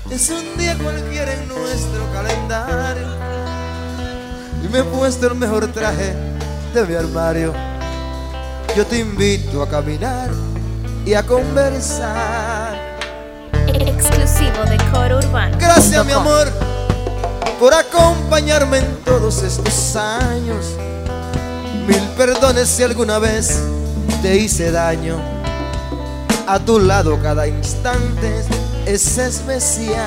Es un día cualquiera en nuestro calendario y me he puesto el mejor traje de mi armario. Yo te invito a caminar y a conversar. Exclusivo de CoroUrbano.com. Gracias, mi amor, por acompañarme en todos estos años. Mil perdones si alguna vez te hice daño. A tu lado cada instante es especial.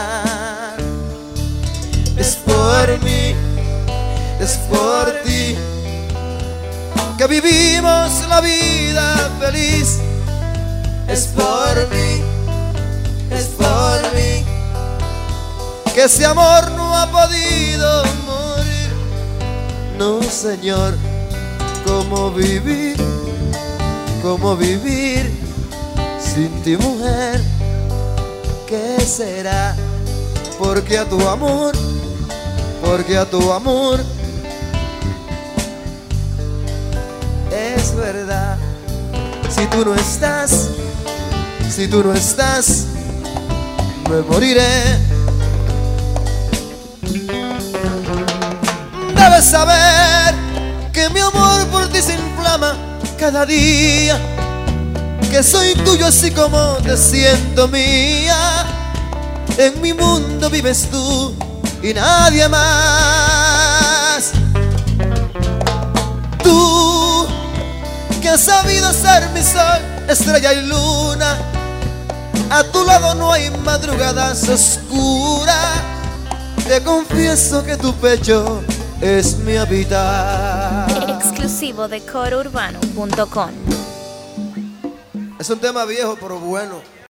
Es por mí, es por ti que vivimos la vida feliz. Es por mí, es por mí que ese amor no ha podido morir. No, Señor, ¿cómo vivir? ¿Cómo vivir sin ti, mujer? ¿Qué será? Porque a tu amor, porque a tu amor es verdad. Si tú no estás, si tú no estás, me moriré. Debes saber que mi amor por ti se inflama cada día, que soy tuyo así como te siento mía. En mi mundo vives tú y nadie más. Tú que has sabido ser mi sol, estrella y luna. A tu lado no hay madrugadas oscuras. Te confieso que tu pecho es mi habitar. Exclusivo de CoroUrbano.com. Es un tema viejo pero bueno.